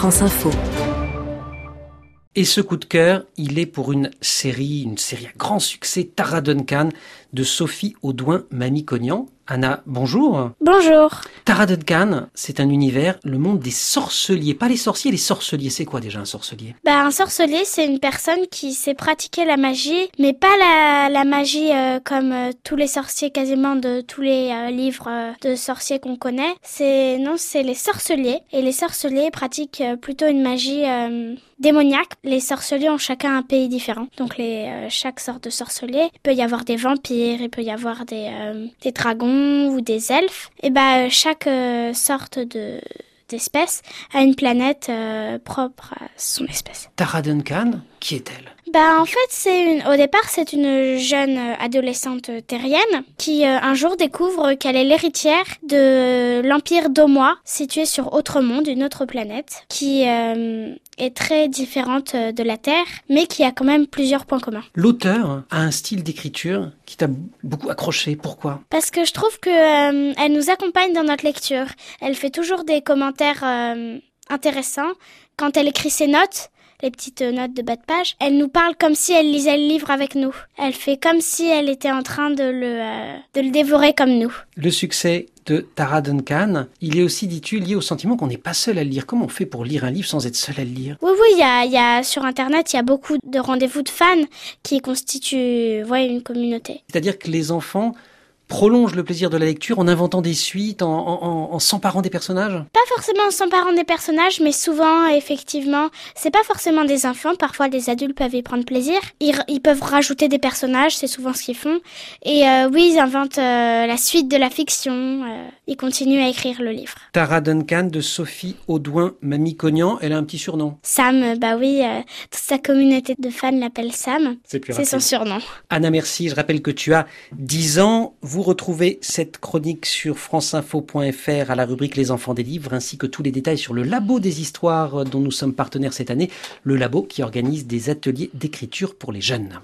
France Info. Et ce coup de cœur, il est pour une série à grand succès, Tara Duncan, de Sophie Audouin-Mamie-Cognan. Anna, bonjour. Bonjour. Tara Duncan, c'est un univers, le monde des sorceliers. Pas les sorciers, les sorceliers. C'est quoi déjà un sorcelier ? Un sorcelier, c'est une personne qui sait pratiquer la magie, mais pas la magie comme tous les sorciers quasiment de tous les livres de sorciers qu'on connaît. C'est les sorceliers. Et les sorceliers pratiquent plutôt une magie démoniaque. Les sorceliers ont chacun un pays différent. Donc chaque sorte de sorcelier, il peut y avoir des vampires, il peut y avoir des dragons ou des elfes. Et chaque sorte d'espèce a une planète propre à son espèce. Tara Duncan, qui est-elle ? En fait, au départ, c'est une jeune adolescente terrienne qui un jour découvre qu'elle est l'héritière de l'Empire d'Omois, situé sur Autre-Monde, une autre planète, qui est très différente de la Terre, mais qui a quand même plusieurs points communs. L'auteur a un style d'écriture qui t'a beaucoup accroché. Pourquoi ? Parce que je trouve que elle nous accompagne dans notre lecture. Elle fait toujours des commentaires intéressants. Quand elle écrit ses notes, les petites notes de bas de page, elle nous parle comme si elle lisait le livre avec nous. Elle fait comme si elle était en train de le dévorer comme nous. Le succès de Tara Duncan, il est aussi, dis-tu, lié au sentiment qu'on n'est pas seul à le lire. Comment on fait pour lire un livre sans être seul à le lire ? Oui, il y a sur Internet, il y a beaucoup de rendez-vous de fans qui constituent une communauté. C'est-à-dire que les enfants prolonge le plaisir de la lecture en inventant des suites, en s'emparant des personnages ? Pas forcément en s'emparant des personnages, mais souvent, effectivement, c'est pas forcément des enfants. Parfois, les adultes peuvent y prendre plaisir. Ils peuvent rajouter des personnages, c'est souvent ce qu'ils font. Et ils inventent la suite de la fiction. Ils continuent à écrire le livre. Tara Duncan de Sophie Audouin-Mamie-Cognan, elle a un petit surnom. Sam, toute sa communauté de fans l'appelle Sam. C'est son surnom. Anna, merci. Je rappelle que tu as 10 ans. Vous retrouvez cette chronique sur franceinfo.fr à la rubrique Les enfants des livres, ainsi que tous les détails sur le Labo des histoires dont nous sommes partenaires cette année, le Labo qui organise des ateliers d'écriture pour les jeunes.